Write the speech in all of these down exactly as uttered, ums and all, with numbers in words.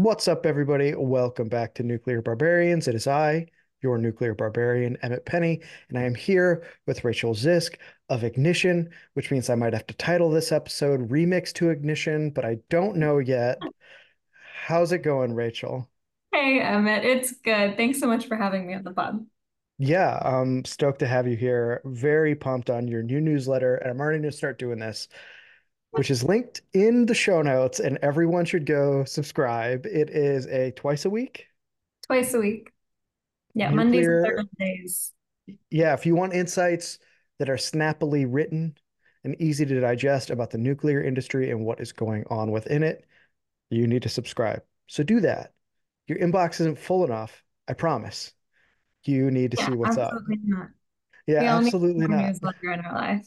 What's up, everybody? Welcome back to Nuclear Barbarians. It is I, your nuclear barbarian, Emmett Penny, and I am here with Rachel Zisk of Ignition, which means I might have to title this episode Remix to Ignition, but I don't know yet. How's it going, Rachel? Hey, Emmett, it's good. Thanks so much for having me on the pod. Yeah, I'm stoked to have you here. Very pumped on your new newsletter, and I'm already going to start doing this, which is linked in the show notes, and everyone should go subscribe. It is a twice a week Twice a week. Yeah, Mondays and nuclear. Thursdays. Yeah, if you want insights that are snappily written and easy to digest about the nuclear industry and what is going on within it, you need to subscribe. So do that. Your inbox isn't full enough, I promise. You need to Yeah, see what's up. absolutely not. Yeah, We all need absolutely more not. newsletter in our life.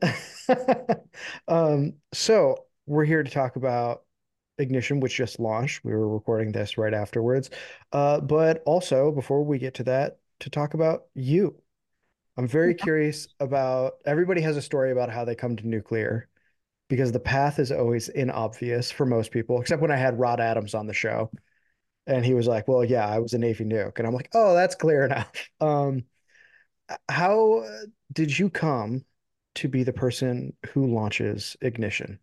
Um, so we're here to talk about Ignition, which just launched. We were recording this right afterwards. Uh, but also, before we get to that, to talk about you. I'm very Yeah. curious about everybody has a story about how they come to nuclear because the path is always inobvious for most people, except when I had Rod Adams on the show and he was like, "Well, yeah, I was a Navy nuke." And I'm like, "Oh, that's clear enough." Um, how did you come to be the person who launches Ignition?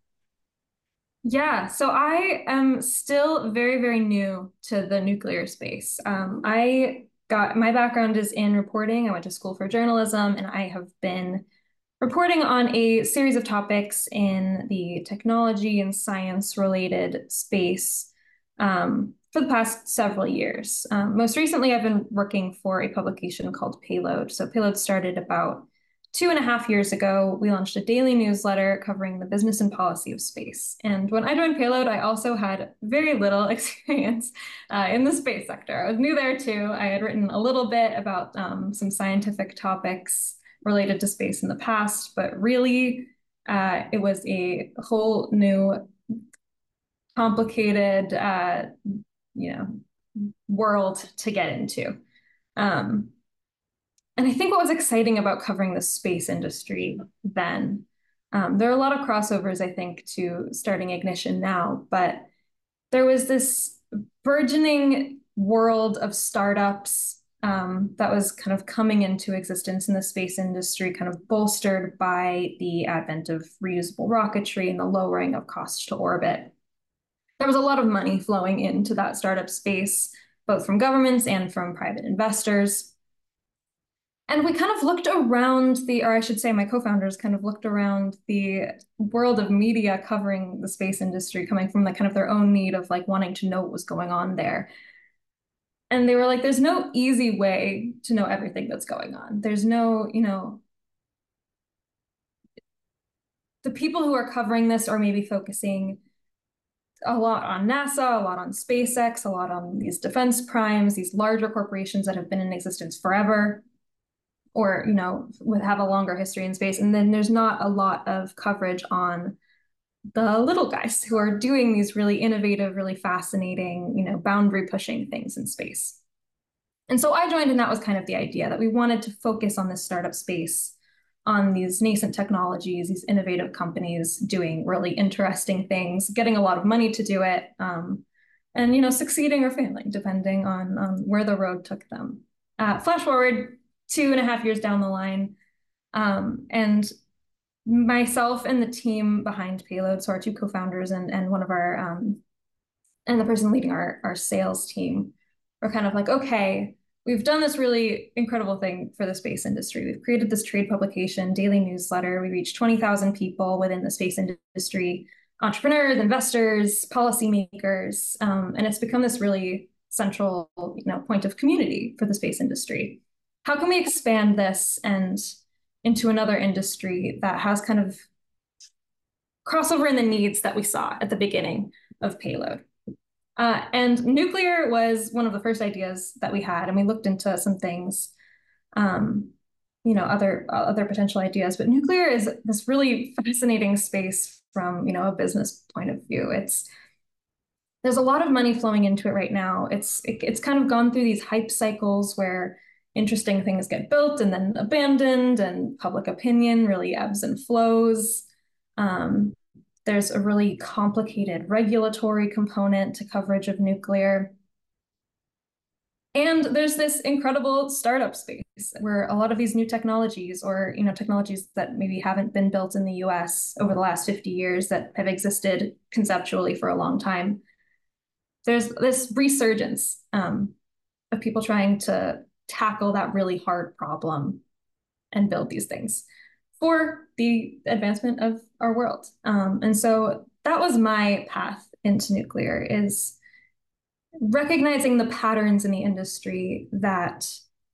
Yeah, so I am still very, very new to the nuclear space. Um, I got my background is in reporting. I went to school for journalism, and I have been reporting on a series of topics in the technology and science related space um, for the past several years. Um, most recently, I've been working for a publication called Payload. So, Payload started about two and a half years ago. We launched a daily newsletter covering the business and policy of space. And when I joined Payload, I also had very little experience uh, in the space sector. I was new there too. I had written a little bit about um, some scientific topics related to space in the past, but really uh, it was a whole new complicated uh, you know world to get into. Um, and I think what was exciting about covering the space industry then, um, there are a lot of crossovers, I think, to starting Ignition now, but there was this burgeoning world of startups um, that was kind of coming into existence in the space industry, kind of bolstered by the advent of reusable rocketry and the lowering of cost to orbit. There was a lot of money flowing into that startup space, both from governments and from private investors. And we kind of looked around the, or I should say, my co-founders kind of looked around the world of media covering the space industry, coming from the kind of their own need of like wanting to know what was going on there. And they were like, there's no easy way to know everything that's going on. There's no, you know, the people who are covering this are maybe focusing a lot on NASA, a lot on SpaceX, a lot on these defense primes, these larger corporations that have been in existence forever, or you know would have a longer history in space, and then there's not a lot of coverage on the little guys who are doing these really innovative, really fascinating, you know boundary pushing things in space. And so I joined, and that was kind of the idea that we wanted to focus on this startup space, on these nascent technologies, these innovative companies doing really interesting things, getting a lot of money to do it, um, and you know succeeding or failing depending on um, where the road took them. Uh, flash forward two and a half years down the line, um, and myself and the team behind Payload, so our two co-founders and and one of our um, and the person leading our our sales team, were kind of like, okay, we've done this really incredible thing for the space industry. We've created this trade publication, daily newsletter. We reached twenty thousand people within the space industry, entrepreneurs, investors, policymakers, um, and it's become this really central, you know, point of community for the space industry. How can we expand this and into another industry that has kind of crossover in the needs that we saw at the beginning of Payload? Uh, and nuclear was one of the first ideas that we had, and we looked into some things, um, you know, other uh, other potential ideas. But nuclear is this really fascinating space from, you know, a business point of view. It's there's a lot of money flowing into it right now. It's it, it's kind of gone through these hype cycles where interesting things get built and then abandoned, and public opinion really ebbs and flows. Um, There's a really complicated regulatory component to coverage of nuclear. And there's this incredible startup space where a lot of these new technologies or, you know, technologies that maybe haven't been built in the U S over the last fifty years that have existed conceptually for a long time. There's this resurgence um, of people trying to tackle that really hard problem and build these things for the advancement of our world. Um, and so that was my path into nuclear, is recognizing the patterns in the industry that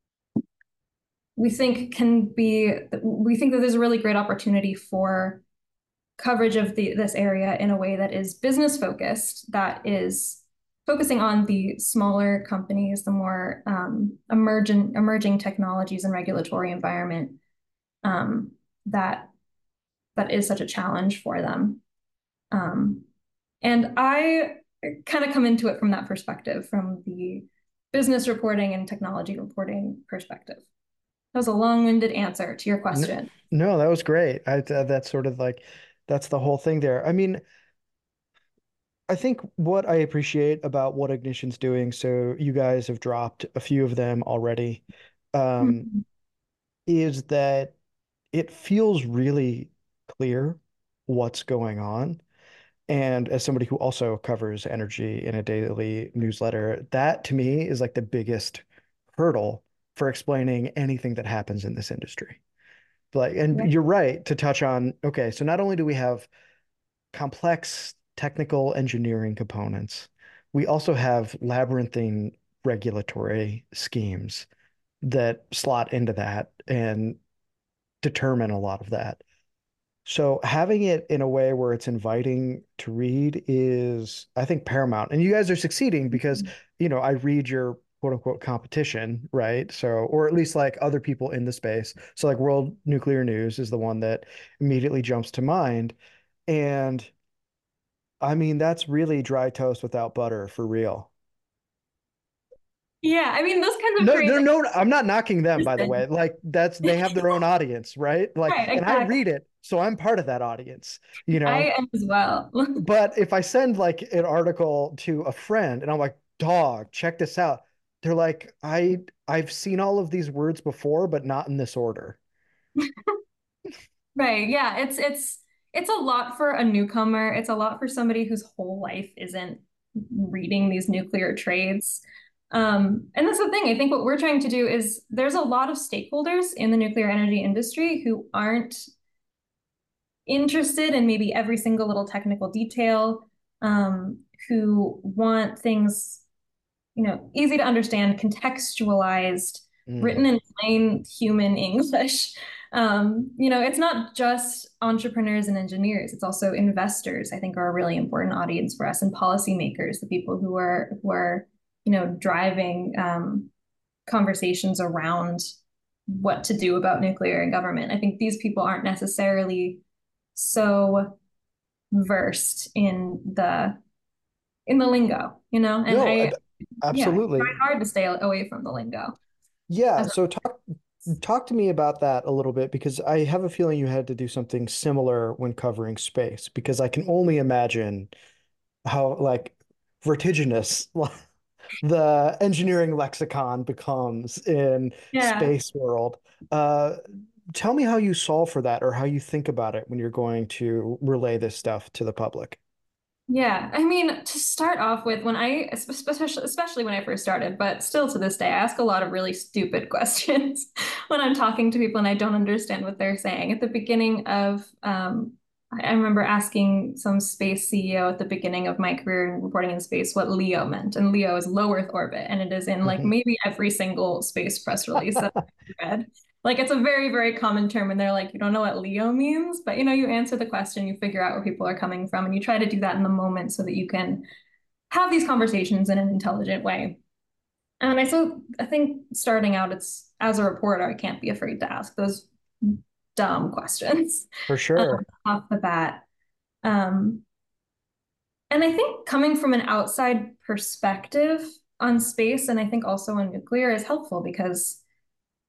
we think can be, we think that there's a really great opportunity for coverage of the, this area in a way that is business focused, that is focusing on the smaller companies, the more um, emergent, emerging technologies and regulatory environment um, that that is such a challenge for them. Um, and I kind of come into it from that perspective, from the business reporting and technology reporting perspective. That was a long-winded answer to your No, question. no, that was great. I th- that's sort of like that's the whole thing there. I mean, I think what I appreciate about what Ignition's doing, so you guys have dropped a few of them already, um, Mhm. is that it feels really clear what's going on. And as somebody who also covers energy in a daily newsletter, that to me is like the biggest hurdle for explaining anything that happens in this industry. Like, and Yeah. you're right to touch on, okay, so not only do we have complex technical engineering components, we also have labyrinthine regulatory schemes that slot into that and determine a lot of that. So having it in a way where it's inviting to read is, I think, paramount. And you guys are succeeding because, you know, I read your quote unquote competition, right? So, or at least like other people in the space. So like World Nuclear News is the one that immediately jumps to mind. And I mean, that's really dry toast without butter for real. Yeah, I mean, those kinds of No, no, trades no, I'm not knocking them, by the exist. way. Like that's they have their own audience, right? Like, Right, and I exactly. read it, so I'm part of that audience, you know? I am as well. But if I send like an article to a friend and I'm like, dog, check this out. They're like, I I've seen all of these words before, but not in this order. Right. Yeah. It's it's it's a lot for a newcomer. It's a lot for somebody whose whole life isn't reading these nuclear trades. Um, and that's the thing. I think what we're trying to do is there's a lot of stakeholders in the nuclear energy industry who aren't interested in maybe every single little technical detail, um, who want things, you know, easy to understand, contextualized, written Mm, in plain human English. Um, you know, it's not just entrepreneurs and engineers, it's also investors, I think, are a really important audience for us, and policymakers, the people who are who are, you know, driving um, conversations around what to do about nuclear in government. I think these people aren't necessarily so versed in the in the lingo, you know, and no, I uh, yeah, I try absolutely. hard to stay away from the lingo. Yeah, As so talk talk to me about that a little bit because I have a feeling you had to do something similar when covering space because I can only imagine how like vertiginous the engineering lexicon becomes in yeah, space world. Uh, tell me how you solve for that or how you think about it when you're going to relay this stuff to the public. yeah. I mean, to start off with, when I, especially especially when I first started, but still to this day, I ask a lot of really stupid questions when I'm talking to people and I don't understand what they're saying. At the beginning of, um, I remember asking some space C E O at the beginning of my career in reporting in space what LEO meant, and LEO is low Earth orbit, and it is in like Mhm. maybe every single space press release that I've read. Like it's a very, very common term, and they're like, you don't know what LEO means, but you know, you answer the question, you figure out where people are coming from, and you try to do that in the moment so that you can have these conversations in an intelligent way. And I so I think starting out, it's as a reporter, I can't be afraid to ask those dumb questions For um, sure. off the bat. Um, and I think coming from an outside perspective on space, and I think also on nuclear, is helpful because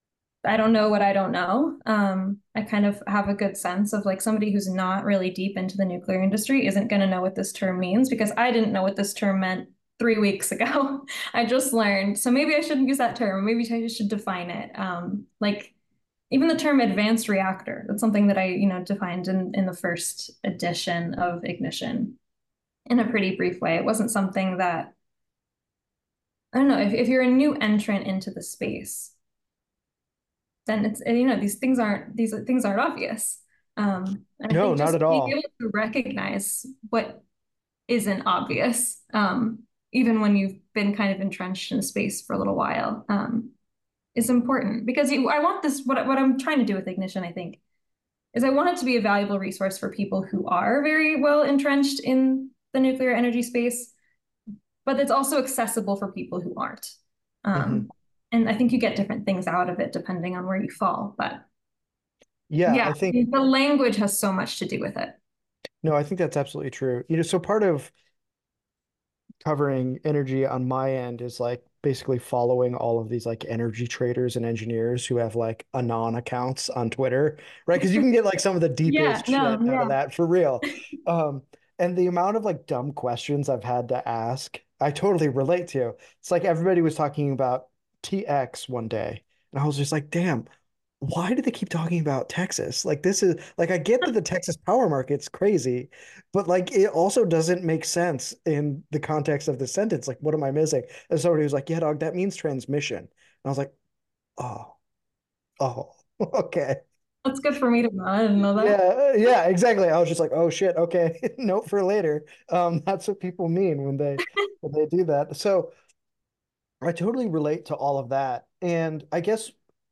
I don't know what I don't know. Um, I kind of have a good sense of like somebody who's not really deep into the nuclear industry isn't going to know what this term means because I didn't know what this term meant three weeks ago. I just learned. So maybe I shouldn't use that term. Maybe I should define it. Um, like even the term advanced reactor, that's something that I, you know, defined in, in the first edition of Ignition in a pretty brief way. It wasn't something that, I don't know, if, if you're a new entrant into the space, then it's, you know, these things aren't, these things aren't obvious. Um, and I No, think not just at being all. able to recognize what isn't obvious, um, even when you've been kind of entrenched in space for a little while, um, is important because you, I want this, what, what I'm trying to do with Ignition, I think, is I want it to be a valuable resource for people who are very well entrenched in the nuclear energy space, but it's also accessible for people who aren't. Hmm. Um, and I think you get different things out of it depending on where you fall. But Yeah, yeah, I think the language has so much to do with it. no, I think that's absolutely true. You know, so part of covering energy on my end is like basically following all of these like energy traders and engineers who have like anon accounts on Twitter, right? Because you can get like some of the Yeah, deepest no, shit out of yeah. that for real. Um, and the amount of like dumb questions I've had to ask, I totally relate to. It's like everybody was talking about T X one day, and I was just like, damn, why do they keep talking about Texas? Like this is like I get that the Texas power market's crazy, but like it also doesn't make sense in the context of the sentence. Like, what am I missing? And somebody was like, yeah, dog, that means transmission. And I was like, oh, oh, okay. That's good for me to know. I didn't know that. Yeah, yeah, exactly. I was just like, oh shit, okay. Note for later. Um, that's what people mean when they when they do that. So I totally relate to all of that. And I guess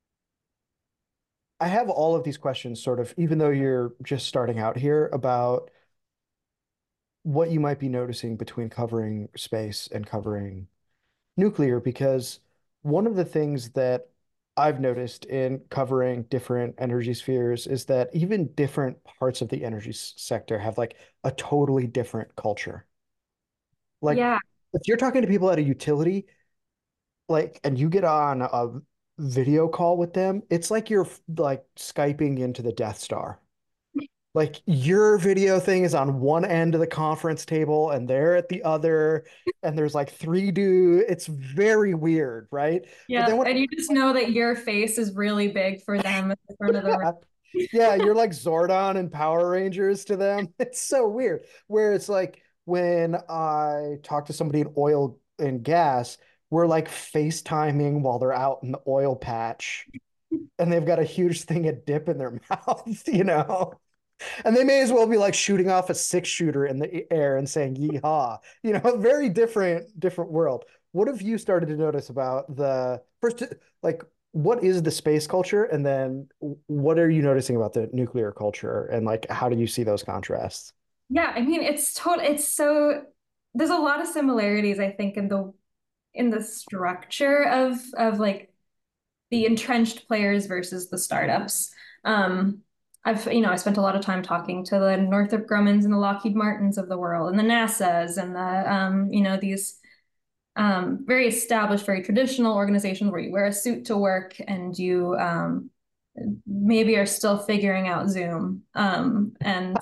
I have all of these questions sort of, even though you're just starting out here, about what you might be noticing between covering space and covering nuclear, because one of the things that I've noticed in covering different energy spheres is that even different parts of the energy s- sector have like a totally different culture. Like Yeah, if you're talking to people at a utility, like, and you get on a video call with them, it's like you're like Skyping into the Death Star. Like your video thing is on one end of the conference table and they're at the other, and there's like three dudes. It's very weird, right? But then yeah. when And you just know that your face is really big for them in the front of the room. yeah, yeah, you're like Zordon and Power Rangers to them. It's so weird. Where it's like when I talk to somebody in oil and gas, we're like FaceTiming while they're out in the oil patch and they've got a huge thing of dip in their mouth, you know? And they may as well be like shooting off a six shooter in the air and saying yeehaw. You know, very different, different world. What have you started to notice about the first, like, what is the space culture? And then what are you noticing about the nuclear culture? And like, how do you see those contrasts? Yeah, I mean, it's total, it's so, there's a lot of similarities, I think, in the in the structure of of like the entrenched players versus the startups. Um, I've, you know, I spent a lot of time talking to the Northrop Grummons and the Lockheed Martins of the world and the NASAs and the, um, you know, these um, very established, very traditional organizations where you wear a suit to work and you um, maybe are still figuring out Zoom. Um, and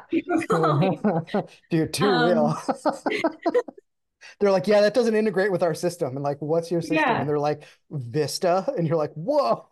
Dude, too real. um, They're like, yeah, that doesn't integrate with our system. And like, what's your system? And yeah, they're like, Vista. And you're like, whoa.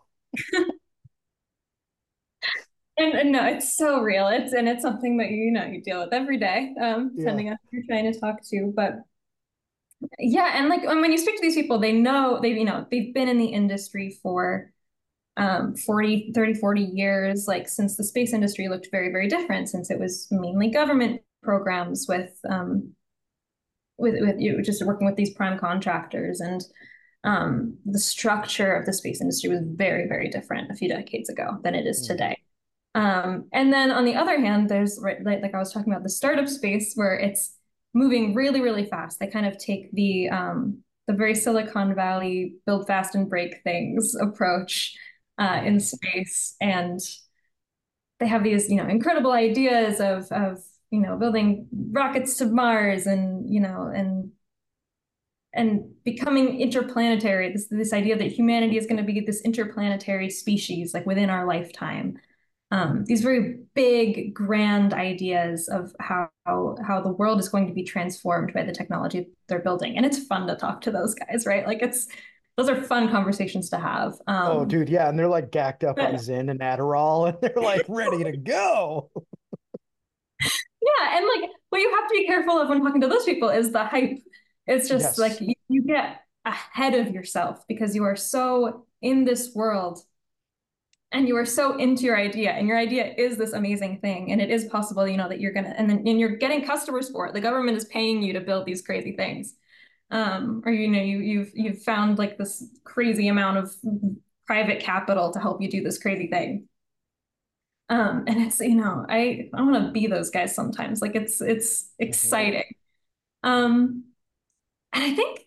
and, and no, it's so real. It's and it's something that you know you deal with every day, um, Yeah. depending on who you're trying to talk to. But yeah, and like when you speak to these people, they know they, you know, they've been in the industry for um forty, thirty, forty years, like since the space industry looked very, very different, since it was mainly government programs with um with with you just working with these prime contractors and um the structure of the space industry was very, very different a few decades ago than it is Mm. today. Um, and then on the other hand, there's right, like, like I was talking about the startup space where it's moving really, really fast. They kind of take the um, the very Silicon Valley build fast and break things approach uh, in Mhm. space, and they have these, you know, incredible ideas of of you know building rockets to Mars and you know and and becoming interplanetary, this this idea that humanity is going to be this interplanetary species like within our lifetime. Um, these very big, grand ideas of how how the world is going to be transformed by the technology they're building. And it's fun to talk to those guys, right? Like it's those are fun conversations to have. Oh, Um, dude, yeah, and they're like gacked up on but Zyn and Adderall, and they're like ready to go. yeah, and like what you have to be careful of when talking to those people is the hype. It's just like Yes, you, you get ahead of yourself because you are so in this world and you are so into your idea and your idea is this amazing thing and it is possible, you know, that you're gonna and then and you're getting customers for it. The government is paying you to build these crazy things. Um, or you know, you you've you've found like this crazy amount of private capital to help you do this crazy thing. Um, and it's, you know, I I want to be those guys sometimes. Like it's it's hmm exciting. Um, and I think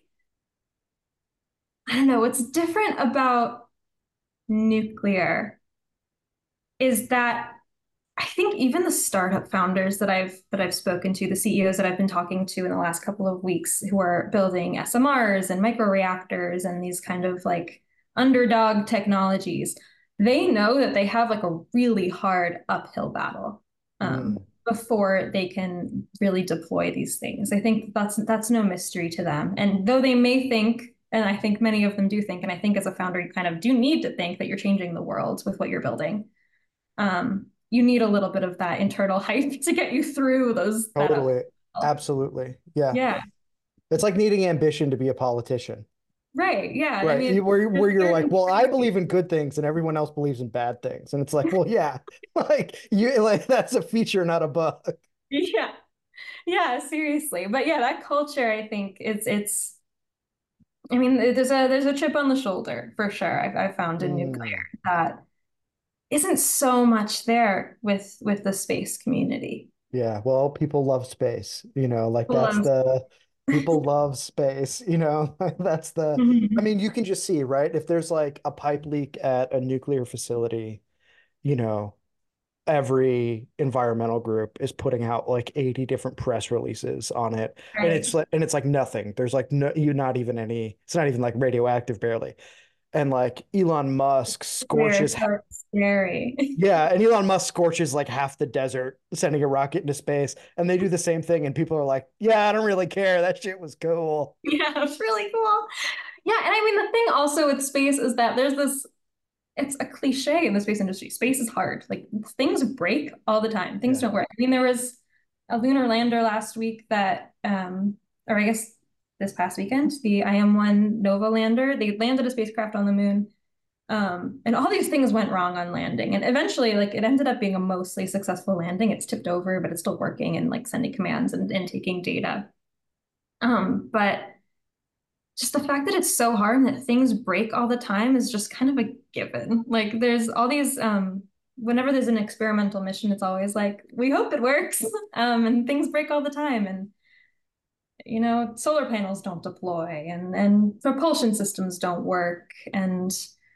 I don't know, what's different about nuclear is that I think even the startup founders that I've that I've spoken to, the C E Os that I've been talking to in the last couple of weeks who are building S M Rs and microreactors and these kind of like underdog technologies, they know that they have like a really hard uphill battle um, mm, before they can really deploy these things. I think that's that's no mystery to them. And though they may think, and I think many of them do think, and I think as a founder, you kind of do need to think that you're changing the world with what you're building. Um, you need a little bit of that internal hype to get you through those that up. totally, absolutely, yeah. Yeah, It's like needing ambition to be a politician, right. Yeah. I right? mean, You, where where there's you're like, certain well, I believe in good things, and everyone else believes in bad things, and it's like, well, yeah, like you, like that's a feature, not a bug. yeah. Yeah, seriously. But yeah, that culture, I think it's it's I mean, there's a there's a chip on the shoulder for sure. I've I found in nuclear Mm. that isn't so much there with with the space community. Yeah, well, people love space, you know, like People that's love the people love space, you know, that's the, I Mhm. mean, you can just see, right? If there's like a pipe leak at a nuclear facility, you know, every environmental group is putting out like eighty different press releases on it. And Right. it's like, and it's like nothing. There's like no, you not even any, it's not even like radioactive barely. And like Elon Musk They're scorches so scary. yeah, and Elon Musk scorches like half the desert sending a rocket into space, and they do the same thing, and people are like, "Yeah, I don't really care. That shit was cool." Yeah, it's really cool. Yeah, and I mean the thing also with space is that there's this it's a cliche in the space industry. Space is hard. Like things break all the time. Things Yeah. don't work. I mean, there was a lunar lander last week that um or I guess this past weekend, the I M one Nova lander, they landed a spacecraft on the moon. Um, and all these things went wrong on landing. And eventually, like it ended up being a mostly successful landing. It's tipped over, but it's still working and like sending commands and, and taking data. Um, but just the fact that it's so hard and that things break all the time is just kind of a given. Like there's all these um whenever there's an experimental mission, it's always like, we hope it works. Um, and things break all the time. And you know, solar panels don't deploy and and propulsion systems don't work. And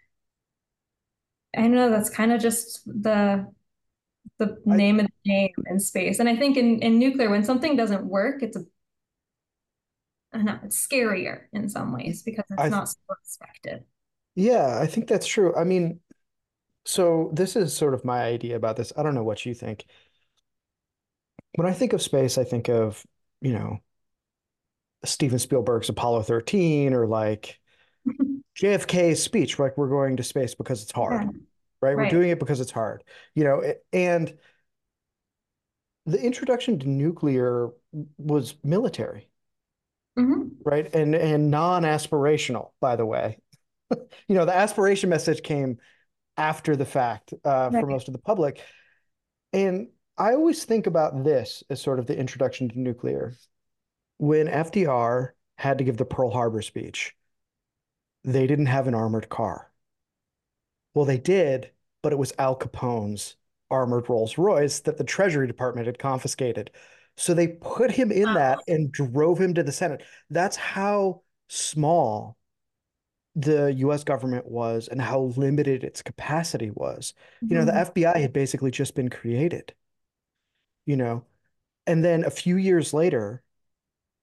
I know that's kind of just the the I name of the game in space. And I think in, in nuclear, when something doesn't work, it's a I don't know, it's scarier in some ways because it's I not so expected. yeah, I think that's true. I mean, so this is sort of my idea about this. I don't know what you think. When I think of space, I think of, you know, Steven Spielberg's Apollo thirteen or like J F K's speech, like we're going to space because it's hard, Yeah, right? We're right. doing it because it's hard, you know, and the introduction to nuclear was military, Hmm. right? And and non-aspirational, by the way. You know, the aspiration message came after the fact uh, for Right. most of the public. And I always think about this as sort of the introduction to nuclear. When F D R had to give the Pearl Harbor speech, they didn't have an armored car. Well, they did, but it was Al Capone's armored Rolls Royce that the Treasury Department had confiscated. So they put him in Wow. that and drove him to the Senate. That's how small the U S government was and how limited its capacity was. You know, the Mhm. F B I had basically just been created, you know, and then a few years later,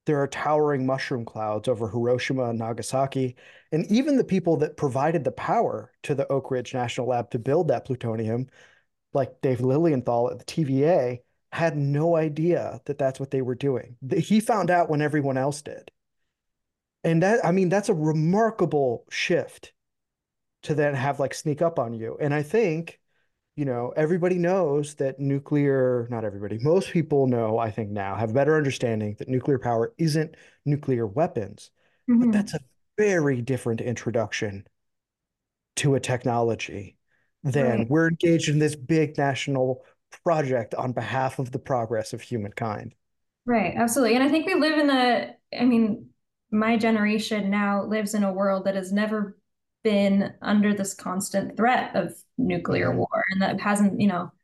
There are towering mushroom clouds over Hiroshima and Nagasaki. And even the people that provided the power to the Oak Ridge National Lab to build that plutonium, like Dave Lilienthal at the T V A, had no idea that that's what they were doing. He found out when everyone else did. And that, I mean, that's a remarkable shift to then have like sneak up on you. And I think, you know, everybody knows that nuclear, not everybody, most people know, I think now, have a better understanding that nuclear power isn't nuclear weapons, but Hmm. that's a very different introduction to a technology than Right. we're engaged in this big national project on behalf of the progress of humankind. Right. Absolutely. And I think we live in a, I mean, my generation now lives in a world that has never been under this constant threat of nuclear Mhm. war and that hasn't, you know,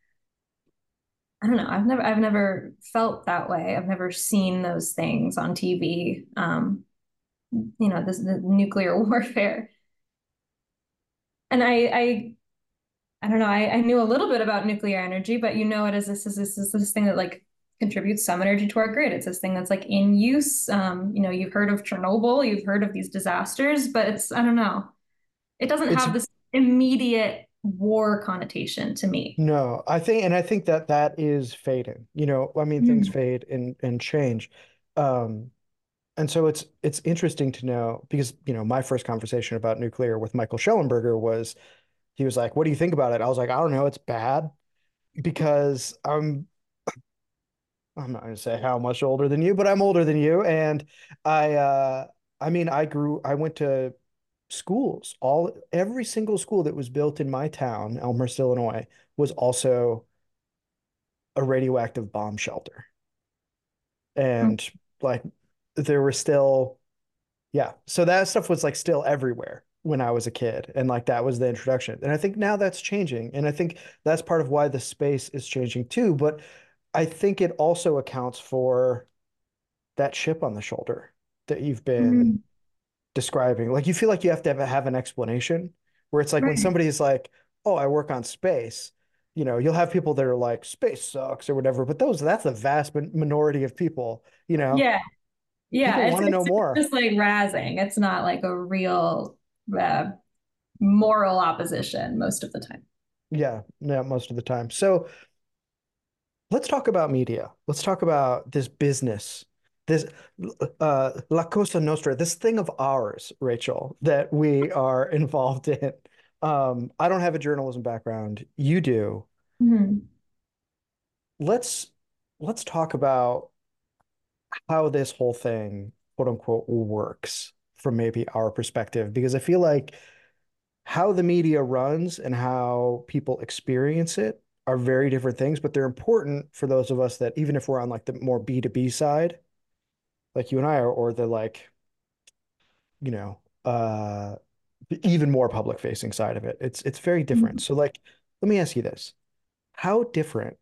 I don't know. I've never I've never felt that way. I've never seen those things on T V. Um, you know, this the nuclear warfare. And I I I don't know, I, I knew a little bit about nuclear energy, but you know it as this is this is this thing that like contributes some energy to our grid. It's this thing that's like in use. Um, you know, you've heard of Chernobyl, you've heard of these disasters, but it's I don't know. It doesn't It's have this immediate war connotation to me. no, I think, and I think that that is fading. You know, I mean, things Mm. fade and and change. Um, And so it's it's interesting to know because, you know, my first conversation about nuclear with Michael Schellenberger was he was like, "What do you think about it?" I was like, "I don't know, it's bad because I'm I'm not going to say how much older than you, but I'm older than you and I uh I mean, I grew I went to schools. All every single school that was built in my town, Elmhurst, Illinois, was also a radioactive bomb shelter. And like there were still Yeah. So that stuff was like still everywhere when I was a kid. And like that was the introduction. And I think now that's changing. And I think that's part of why the space is changing too. But I think it also accounts for that chip on the shoulder that you've been Mm. describing. Like you feel like you have to have, have an explanation where it's like when Right. somebody is like, oh, I work on space, you know, you'll have people that are like, space sucks or whatever. But those, that's the vast minority of people, you know, Yeah. Yeah. people It's, want to know it's it's more. just like razzing. It's not like a real uh, moral opposition most of the time. Yeah. Yeah. Most of the time. So, let's talk about media. Let's talk about this business, this uh, La Cosa Nostra, this thing of ours, Rachel, that we are involved in. Um, I don't have a journalism background. You do. Mhm. Let's let's talk about how this whole thing, quote unquote, works from maybe our perspective, because I feel like how the media runs and how people experience it are very different things, but they're important for those of us that even if we're on like the more B two B side, like you and I are, or the like, you know, uh the even more public facing side of it. It's it's very different. Mhm. So like, let me ask you this. How different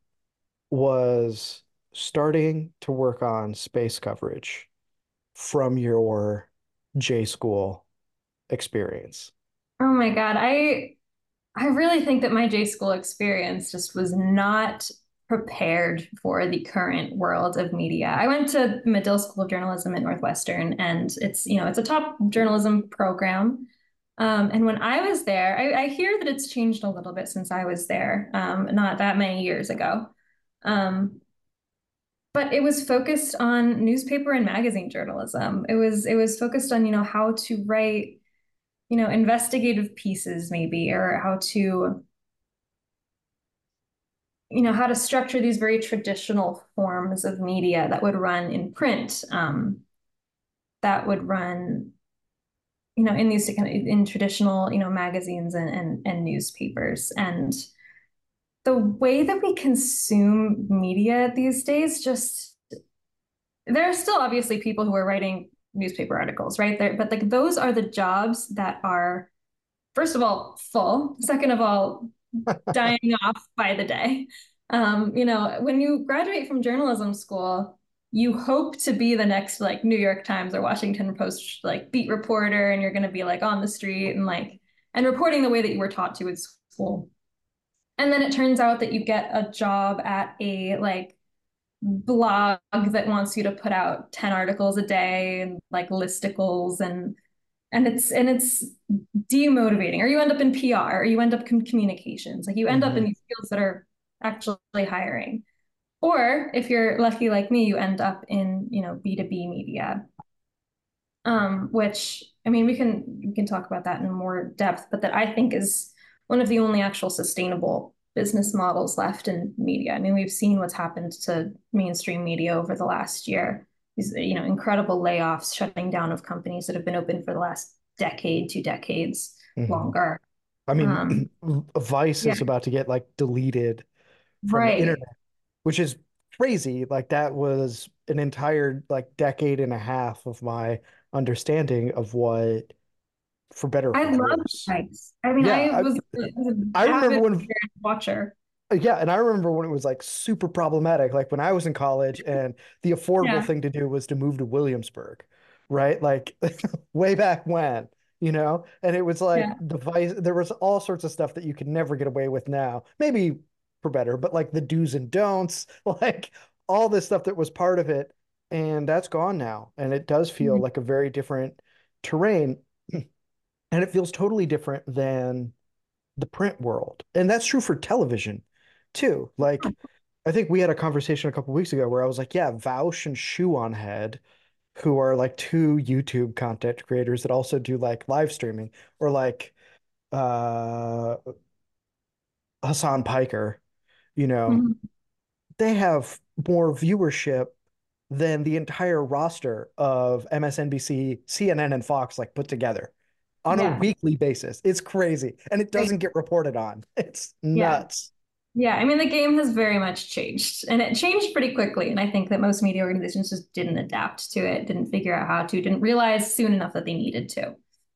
was starting to work on space coverage from your J school experience? Oh my God. I I really think that my J school experience just was not prepared for the current world of media. I went to Medill School of Journalism at Northwestern, and it's, you know, it's a top journalism program. Um, and when I was there, I, I hear that it's changed a little bit since I was there, um, not that many years ago. Um, but it was focused on newspaper and magazine journalism. It was it was focused on, you know, how to write, you know, investigative pieces maybe, or how to you know, how to structure these very traditional forms of media that would run in print, um, that would run, you know, in these kind of in traditional, you know, magazines and, and and newspapers. And the way that we consume media these days, just there are still obviously people who are writing newspaper articles, right? There, but like those are the jobs that are, first of all, full. Second of all, dying off by the day. Um, you know, when you graduate from journalism school, you hope to be the next like New York Times or Washington Post like beat reporter, and you're going to be like on the street and like and reporting the way that you were taught to at school. And then it turns out that you get a job at a like blog that wants you to put out ten articles a day and like listicles and and it's and it's demotivating. Or you end up in P R, or you end up in communications. Like you end up in Hmm. these fields that are actually hiring. Or if you're lucky like me, you end up in, you know, B two B media. Um, which I mean we can we can talk about that in more depth, but that I think is one of the only actual sustainable business models left in media. I mean, we've seen what's happened to mainstream media over the last year. These, you know, incredible layoffs, shutting down of companies that have been open for the last decade, two decades, Hmm. longer. I mean, Um, Vice yeah, is about to get like deleted from the right. internet, which is crazy. Like that was an entire like decade and a half of my understanding of what, for better or I for love worse. Vice. I mean, Yeah, I I, was, was an I remember avid when watcher. yeah, and I remember when it was like super problematic, like when I was in college and the affordable Yeah, thing to do was to move to Williamsburg, right? Like way back when, you know? And it was like yeah, device, there was all sorts of stuff that you could never get away with now. Maybe for better, but like the do's and don'ts, like all this stuff that was part of it. And that's gone now. And it does feel mhm, like a very different terrain. And it feels totally different than the print world. And that's true for television too. Like I think we had a conversation a couple weeks ago where I was like, yeah, Vaush and Shoe on Head, who are like two YouTube content creators that also do like live streaming, or like uh Hassan Piker, you know, mhm. they have more viewership than the entire roster of M S N B C, C N N, and Fox like put together on a Yeah, weekly basis. It's crazy. And it great. doesn't get reported on. It's Yeah. nuts. Yeah, I mean, the game has very much changed, and it changed pretty quickly. And I think that most media organizations just didn't adapt to it, didn't figure out how to, didn't realize soon enough that they needed to.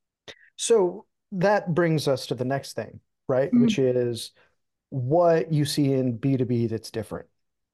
So that brings us to the next thing, right? Mhm. Which is what you see in B two B that's different.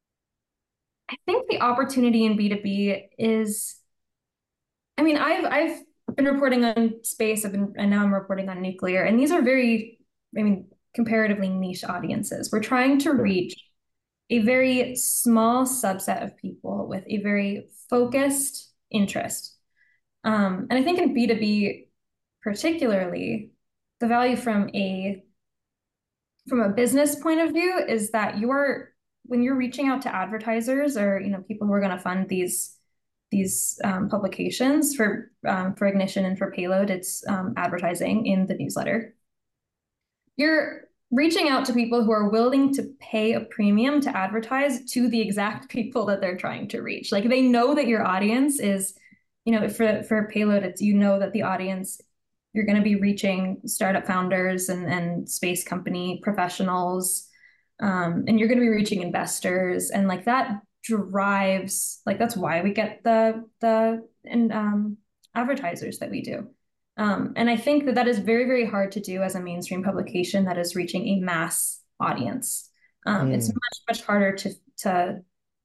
I think the opportunity in B two B is, I mean, I've I've been reporting on space, I've been, and now I'm reporting on nuclear, and these are very, I mean, comparatively niche audiences. We're trying to Sure. reach a very small subset of people with a very focused interest. Um, and I think in B two B particularly, the value from a from a business point of view is that you're when you're reaching out to advertisers or you know people who are going to fund these these um, publications for um, for Ignition and for Payload, it's um, advertising in the newsletter. You're reaching out to people who are willing to pay a premium to advertise to the exact people that they're trying to reach. Like they know that your audience is, you know, for for Payload, it's you know that the audience you're going to be reaching startup founders and and space company professionals, um, and you're going to be reaching investors, and like that drives like that's why we get the the and um, advertisers that we do. Um, and I think that that is very, very hard to do as a mainstream publication that is reaching a mass audience. Um, it's Mm, much, much harder to to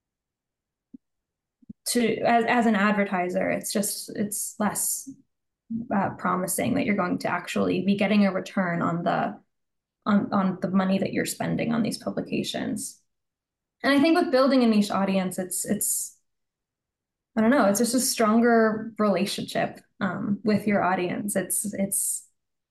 to as as an advertiser. It's just it's less uh, promising that you're going to actually be getting a return on the on on the money that you're spending on these publications. And I think with building a niche audience, it's it's I don't know, it's just a stronger relationship um, with your audience. It's it's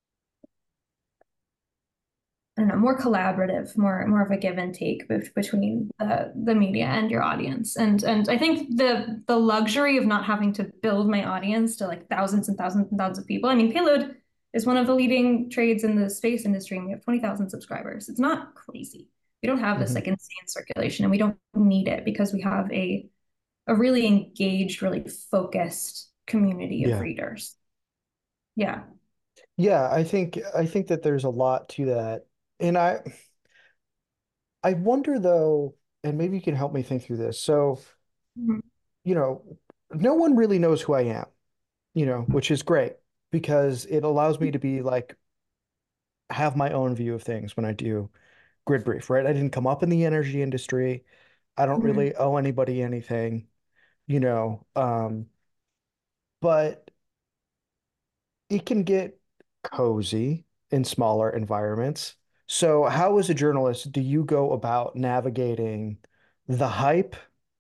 I don't know, more collaborative, more more of a give and take between the the media and your audience. And and I think the the luxury of not having to build my audience to like thousands and thousands and thousands of people. I mean, Payload is one of the leading trades in the space industry, and we have twenty thousand subscribers. It's not crazy. We don't have this mhm. like insane circulation, and we don't need it because we have a a really engaged, really focused community of Yeah. readers. Yeah. Yeah, I think I think that there's a lot to that. And I I wonder though, and maybe you can help me think through this. So, Mhm. you know, no one really knows who I am, you know, which is great because it allows me to be like have my own view of things when I do Grid Brief, right? I didn't come up in the energy industry. I don't Mhm. really owe anybody anything, you know. Um, but it can get cozy in smaller environments. So, how as a journalist do you go about navigating the hype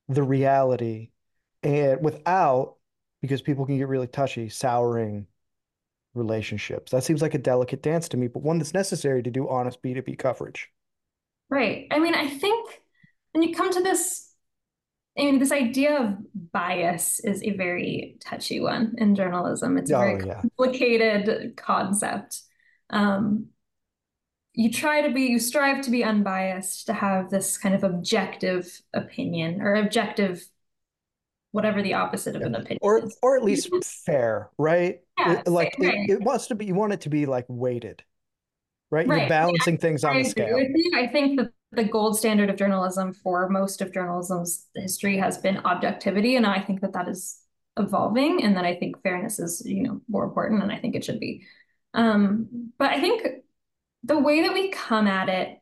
the reality and without, because people can get really touchy, souring relationships. That seems like a delicate dance to me, but one that's necessary to do honest B two B coverage. Right. I mean, I think when you come to this, I mean, this idea of bias is a very touchy one in journalism. It's a Oh, very yeah. complicated concept. Um, you try to be, you strive to be unbiased, to have this kind of objective opinion or objective, whatever the opposite of Yeah. an opinion Or is. or at least fair, right? Yeah, It, like it, right. it wants to be you want it to be like weighted, right? You're Right. balancing things I on the agree with scale. you. I think that the gold standard of journalism for most of journalism's history has been objectivity, and I think that that is evolving, and that I think fairness is, you know, more important, and I think it should be. Um, but I think the way that we come at it,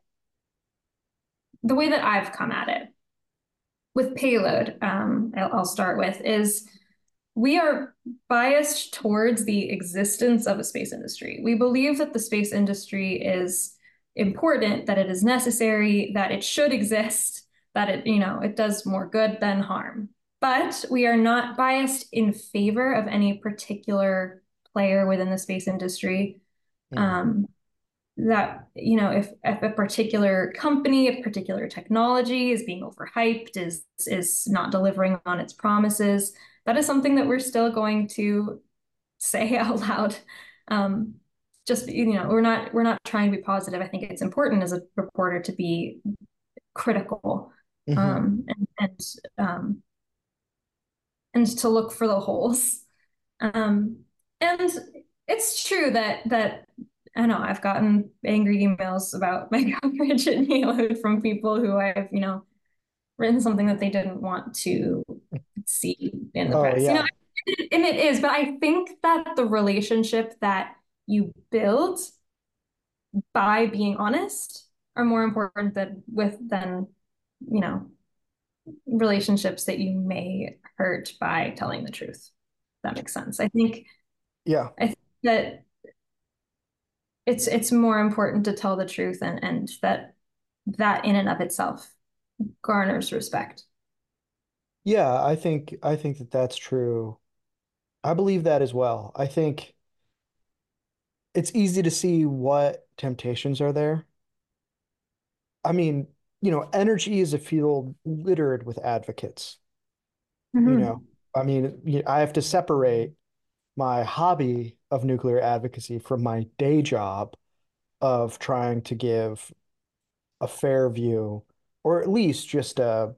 the way that I've come at it with Payload, um, I'll, I'll start with, is we are biased towards the existence of a space industry. We believe that the space industry is important, that it is necessary, that it should exist, that it, you know, it does more good than harm. But we are not biased in favor of any particular player within the space industry. Mm. Um, that, you know, if, if a particular company, a particular technology is being overhyped, is is not delivering on its promises, that is something that we're still going to say out loud. Um, just, you know, we're not we're not trying to be positive. I think it's important as a reporter to be critical, Hmm. um, and and um, and to look for the holes. Um, and it's true that that I know I've gotten angry emails about my coverage at Payload from people who I've, you know, written something that they didn't want to see in the Oh, press. You know, yeah. and it is, but I think that the relationship that you build by being honest are more important than with than, you know, relationships that you may hurt by telling the truth. That makes sense. I think Yeah. I think that it's it's more important to tell the truth, and and that that in and of itself garners respect. Yeah, I think I think that that's true. I believe that as well. I think it's easy to see what temptations are there. I mean, you know, energy is a field littered with advocates. You know, Mhm. I mean, you- I have to separate my hobby of nuclear advocacy from my day job of trying to give a fair view, or at least just a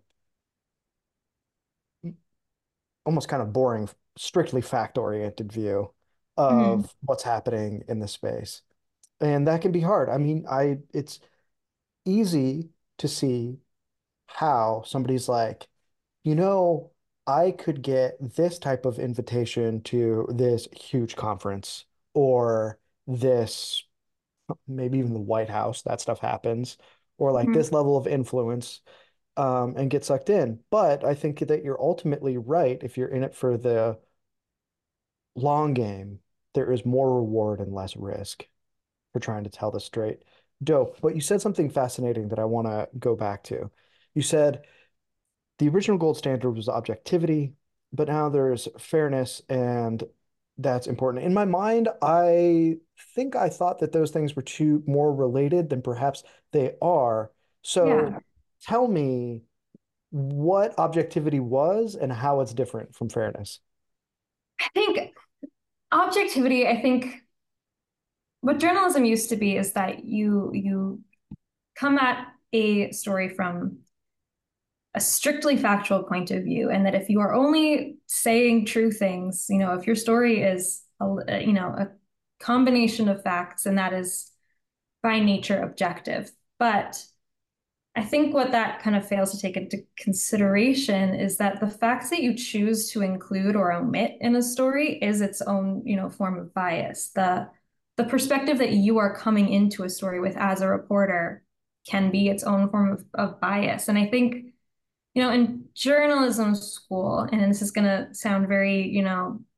almost kind of boring, strictly fact-oriented view Mhm. of what's happening in the space. And that can be hard. I mean, I it's easy to see how somebody's like, you know, I could get this type of invitation to this huge conference or this, maybe even the White House, that stuff happens, or like Mhm. this level of influence, um, and get sucked in. But I think that you're ultimately right if you're in it for the long game, there is more reward and less risk for trying to tell this straight. Dope. But you said something fascinating that I want to go back to. You said the original gold standard was objectivity, but now there's fairness, and that's important. In my mind, I think I thought that those things were two more related than perhaps they are. Yeah. So tell me what objectivity was and how it's different from fairness. I think objectivity, I think what journalism used to be is that you you come at a story from a strictly factual point of view, and that if you are only saying true things, you know, if your story is a, you know, a combination of facts, and that is by nature objective. But I think what that kind of fails to take into consideration is that the facts that you choose to include or omit in a story is its own, you know, form of bias. The the perspective that you are coming into a story with as a reporter can be its own form of, of bias. And I think, you know, in journalism school, and this is going to sound very, you know,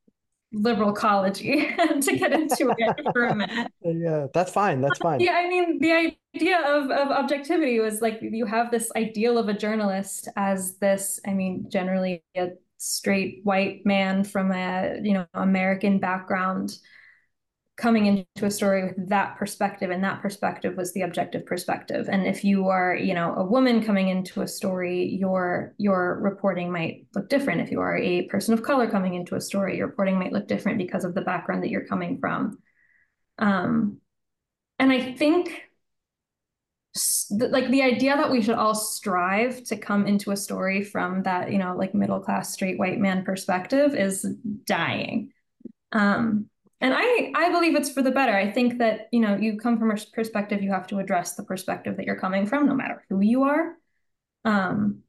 liberal ecology to get into it for a minute. Yeah, that's fine. That's fine. Yeah, I mean, the idea of, of objectivity was like you have this ideal of a journalist as this, I mean, generally a straight white man from a, you know, American background coming into a story with that perspective, and that perspective was the objective perspective. And if you are, you know, a woman coming into a story, your your reporting might look different. If you are a person of color coming into a story, your reporting might look different because of the background that you're coming from. Um, and I think like the idea that we should all strive to come into a story from that, you know, like middle class straight white man perspective is dying. Um, and I I believe it's for the better. I think that, you know, you come from a perspective, you have to address the perspective that you're coming from, no matter who you are. Um,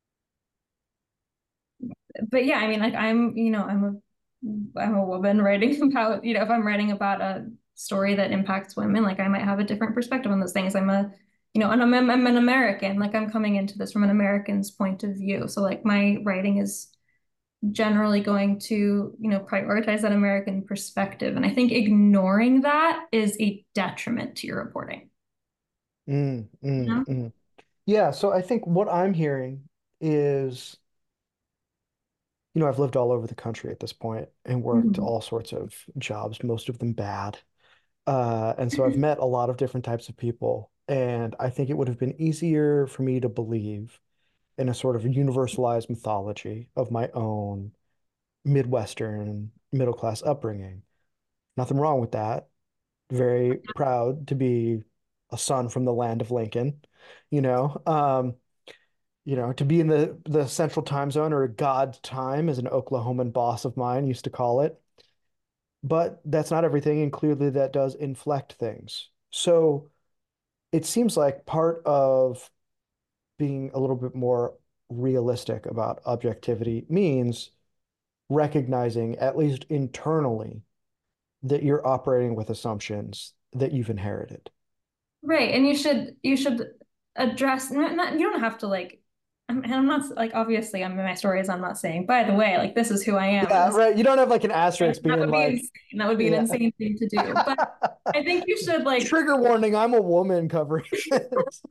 but yeah, I mean, like I'm, you know, I'm a I'm a woman writing about, you know, if I'm writing about a story that impacts women, like I might have a different perspective on those things. I'm a, you know, and I'm, I'm an American, like I'm coming into this from an American's point of view. So like my writing is generally going to, you know, prioritize that American perspective. And I think ignoring that is a detriment to your reporting. Mm, You mm, know? mm. Yeah, so I think what I'm hearing is, you know, I've lived all over the country at this point and worked Mhm. all sorts of jobs, most of them bad. Uh, and so I've met a lot of different types of people. And I think it would have been easier for me to believe in a sort of universalized mythology of my own Midwestern middle class upbringing. Nothing wrong with that. Very proud to be a son from the land of Lincoln, you know. Um, you know, to be in the the central time zone or God time, as an Oklahoman boss of mine used to call it. But that's not everything, and clearly that does inflect things. So it seems like part of being a little bit more realistic about objectivity means recognizing, at least internally, that you're operating with assumptions that you've inherited. Right. And you should you should address not, not you don't have to like I'm, and I'm not like obviously I'm in my stories I'm not saying by the way like this is who I am and Yeah, this right. You don't have like an that asterisk being would be like, insane. That would be an yeah. insane thing to do. But I think you should like Trigger warning, I'm a woman covering this.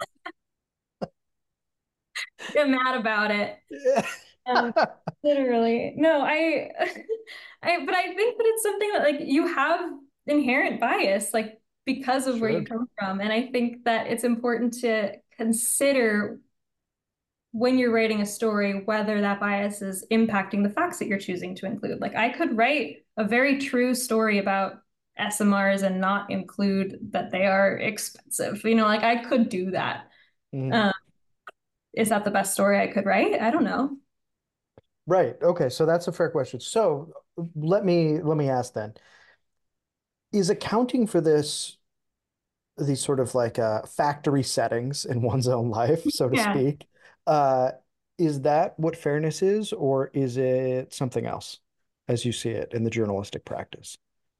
get mad about it. Yeah. Um, literally. No, I I but I think that it's something that like you have inherent bias like because of where you Sure. come from. And I think that it's important to consider when you're writing a story, whether that bias is impacting the facts that you're choosing to include. Like I could write a very true story about S M Rs and not include that they are expensive. You know, like I could do that. Mhm. Um, is that the best story I could write? I don't know. Right. Okay. So that's a fair question. So let me let me ask then, is accounting for this, these sort of like uh, factory settings in one's own life, so to Yeah, speak, uh, is that what fairness is, or is it something else, as you see it in the journalistic practice?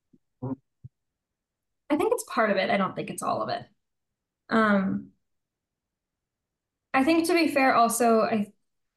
I think it's part of it. I don't think it's all of it. Um, I think to be fair, also, I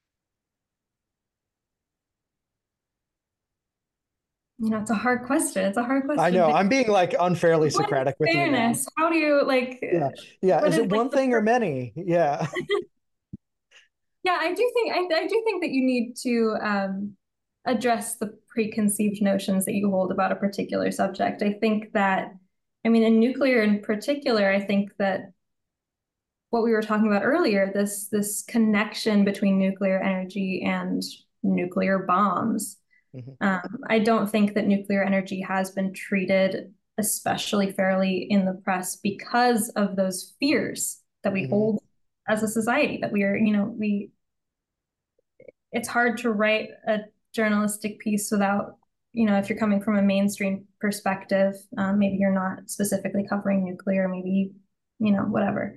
you know, it's a hard question. It's a hard I question. know I'm being like unfairly What is Socratic with you now. fairness? How do you like? Yeah. Yeah. What Is is it like one the thing or many? Yeah. Yeah, I do think I, I do think that you need to um, address the preconceived notions that you hold about a particular subject. I think that, I mean, in nuclear in particular, I think that what we were talking about earlier, this this connection between nuclear energy and nuclear bombs. Mhm. Um, I don't think that nuclear energy has been treated especially fairly in the press because of those fears that we Mhm. hold as a society, that we are, you know, we it's hard to write a journalistic piece without, you know, if you're coming from a mainstream perspective, um, maybe you're not specifically covering nuclear, maybe, you know, whatever.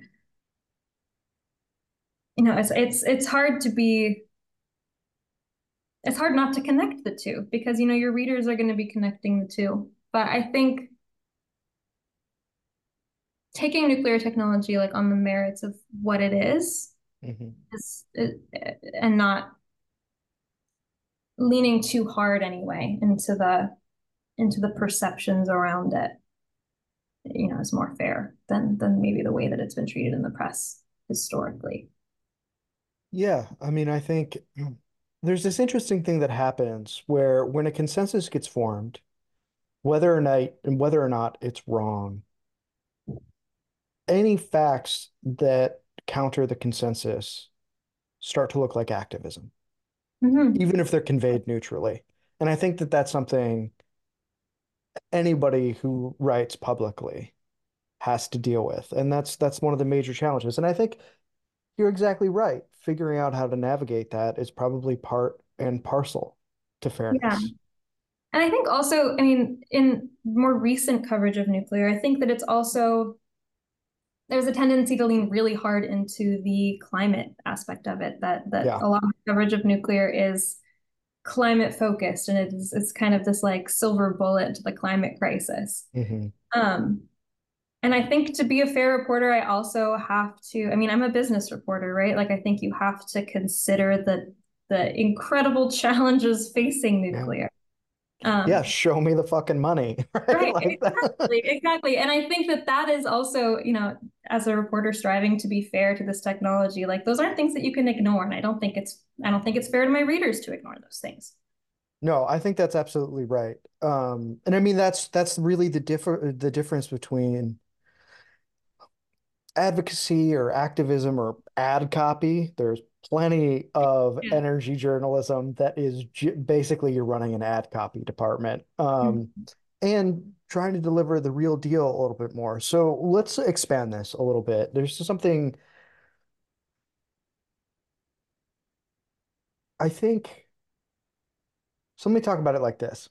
You know, it's it's it's hard to be it's hard not to connect the two because you know your readers are going to be connecting the two. But I think taking nuclear technology like on the merits of what it is Mhm. is, and not leaning too hard anyway into the into the perceptions around it, you know, is more fair than than maybe the way that it's been treated in the press historically. Yeah, I mean, I think there's this interesting thing that happens where when a consensus gets formed, whether or not and whether or not it's wrong, any facts that counter the consensus start to look like activism, Mm-hmm. even if they're conveyed neutrally. And I think that that's something anybody who writes publicly has to deal with. And that's that's one of the major challenges. And I think you're exactly right. Figuring out how to navigate that is probably part and parcel to Yeah. fairness. And I think also, I mean, in more recent coverage of nuclear, I think that it's also there's a tendency to lean really hard into the climate aspect of it, that that Yeah. a lot of coverage of nuclear is climate focused and it's it's kind of this like silver bullet to the climate crisis. Hmm. Um, and I think to be a fair reporter, I also have to, I mean, I'm a business reporter, right? Like I think you have to consider the the incredible challenges facing Yeah. nuclear. Yeah. Um, Show me the fucking money, right? right, Like that. exactly, exactly. And I think that that is also, you know, as a reporter striving to be fair to this technology, like those aren't things that you can ignore. And I don't think it's, I don't think it's fair to my readers to ignore those things. No, I think that's absolutely right. Um, and I mean that's that's really the differ the difference between advocacy or activism or ad copy. There's plenty of Yeah. energy journalism that is j basically you're running an ad copy department, um, Mhm. and trying to deliver the real deal a little bit more. So let's expand this a little bit. There's something I think. So let me talk about it like this.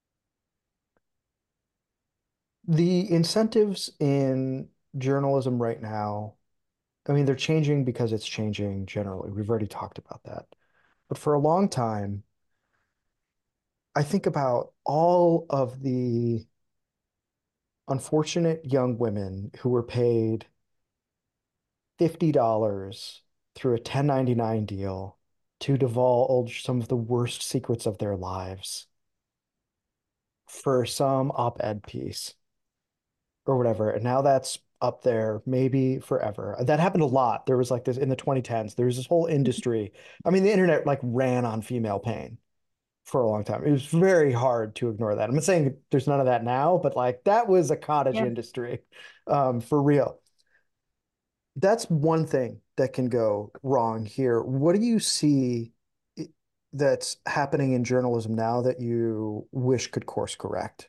The incentives in journalism right now, I mean, they're changing because it's changing generally. We've already talked about that. But for a long time, I think about all of the unfortunate young women who were paid fifty dollars through a ten ninety-nine deal to divulge some of the worst secrets of their lives for some op-ed piece or whatever. And now that's up there, maybe forever. That happened a lot. There was like this in the twenty tens, there was this whole industry. I mean, the internet like ran on female pain for a long time. It was very hard to ignore that. I'm not saying there's none of that now, but like that was a cottage Yeah. industry, um, for real. That's one thing that can go wrong here. What do you see that's happening in journalism now that you wish could course correct?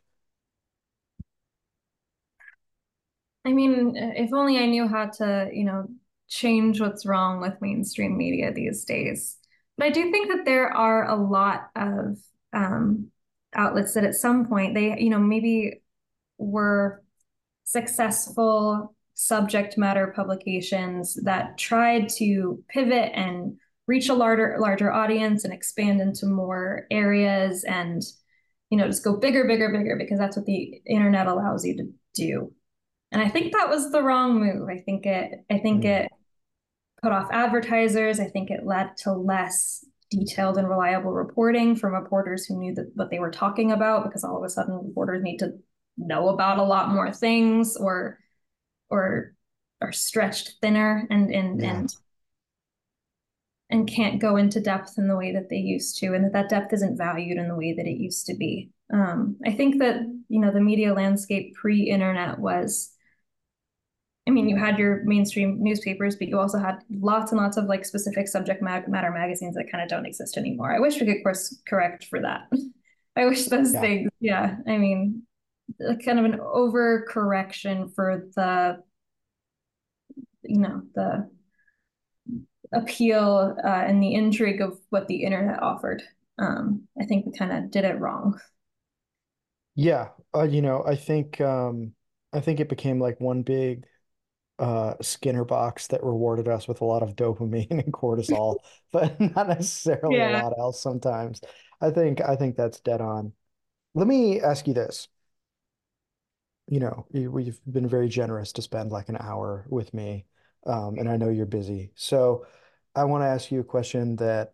I mean, if only I knew how to, you know, change what's wrong with mainstream media these days. But I do think that there are a lot of um, outlets that at some point they, you know, maybe were successful subject matter publications that tried to pivot and reach a larger larger audience and expand into more areas and you know just go bigger bigger bigger because that's what the internet allows you to do. And I think that was the wrong move. I think it I think Mm, it put off advertisers. I think it led to less detailed and reliable reporting from reporters who knew that what they were talking about because all of a sudden reporters need to know about a lot more things or or are stretched thinner and and yeah. and and can't go into depth in the way that they used to, and that that depth isn't valued in the way that it used to be. Um, I think that you know the media landscape pre-internet was. I mean, you had your mainstream newspapers, but you also had lots and lots of like specific subject matter magazines that kind of don't exist anymore. I wish we could course correct for that. I wish those Yeah. things, yeah. I mean, kind of an overcorrection for the, you know, the appeal uh, and the intrigue of what the internet offered. Um, I think we kind of did it wrong. Yeah. Uh, you know, I think um I think it became like one big uh Skinner box that rewarded us with a lot of dopamine and cortisol, but not necessarily a Yeah. lot else sometimes. I think I think that's dead on. Let me ask you this. You know, you, we've been very generous to spend like an hour with me, um, and I know you're busy. So I want to ask you a question that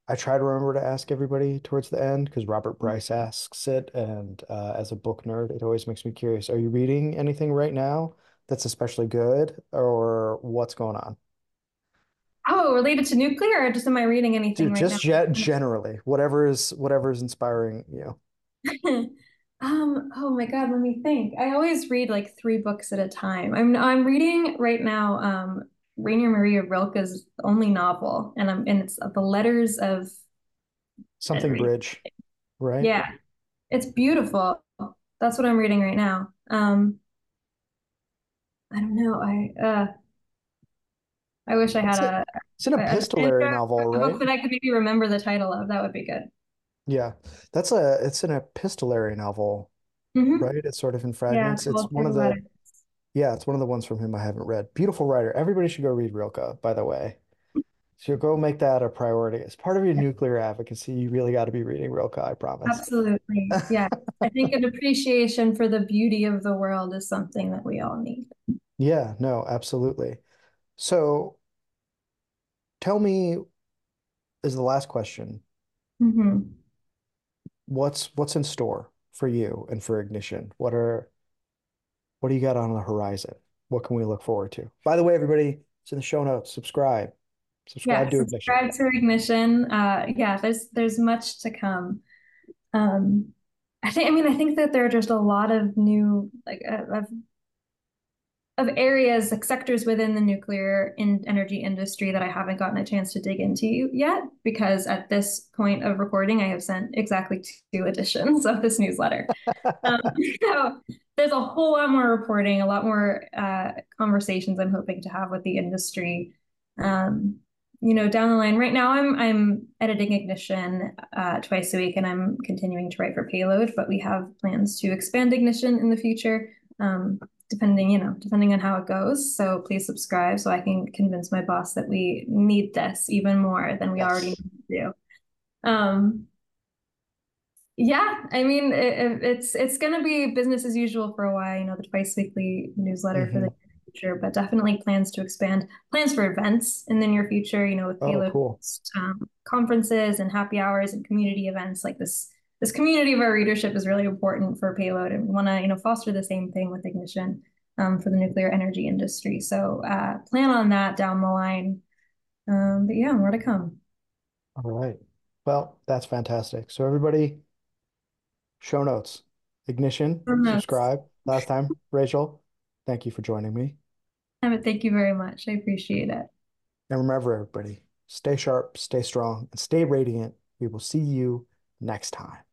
I try to remember to ask everybody towards the end because Robert Bryce asks it, and uh, as a book nerd, it always makes me curious. Are you reading anything right now that's especially good, or what's going on? Oh, related to nuclear, or just am I reading anything Dude, right now? just ge generally, whatever is whatever is inspiring you. Um, oh my God, let me think. I always read like three books at a time. I'm I'm reading right now um Rainer Maria Rilke's only novel, and I'm and it's The Letters of Something Every. bridge, right? Yeah, it's beautiful. That's what I'm reading right now. Um, I don't know. I uh I wish I had It's a a, it's an a, an epistolary novel, a book right? that I could maybe remember the title of. That would be good. Yeah, that's a it's an epistolary novel, Hmm. right? It's sort of in Yeah, fragments. it's It's called one Through of the the Letters. Yeah, it's one of the ones from him I haven't read. Beautiful writer. Everybody should go read Rilke, by the way. So go make that a priority. As part of your nuclear advocacy, you really got to be reading Rilke, I promise. Absolutely. Yeah. I think an appreciation for the beauty of the world is something that we all need. Yeah, no, absolutely. So tell me, is the last question, Hmm. what's what's in store for you and for Ignition? What are what do you got on the horizon? What can we look forward to? By the way, everybody, it's in the show notes. Subscribe. Subscribe Yeah, to Ignition. subscribe to Ignition. Uh, yeah, there's there's much to come. Um, I think I mean I think that there are just a lot of new like uh, of of areas, like sectors within the nuclear in energy industry that I haven't gotten a chance to dig into yet, because at this point of recording, I have sent exactly two editions of this newsletter. Um, so there's a whole lot more reporting, a lot more uh, conversations I'm hoping to have with the industry. Um, you know, down the line. Right now, I'm I'm editing Ignition uh, twice a week, and I'm continuing to write for Payload. But we have plans to expand Ignition in the future, um, depending you know depending on how it goes. So please subscribe so I can convince my boss that we need this even more than we already Yes. need to do. Um, yeah, I mean it, it's it's going to be business as usual for a while, you know, the twice weekly newsletter for the Hmm. future, but definitely plans to expand, plans for events in the near future, you know, with Oh, Payload cool. um, conferences and happy hours and community events like this. This community of our readership is really important for Payload, and we want to, you know, foster the same thing with Ignition um, for the nuclear energy industry. So uh, plan on that down the line. Um, but yeah, more to come. All right. Well, that's fantastic. So everybody, show notes, Ignition, From notes. subscribe. Last time, Rachel, thank you for joining me. Emmett, thank you very much. I appreciate it. And remember, everybody, stay sharp, stay strong, and stay radiant. We will see you next time.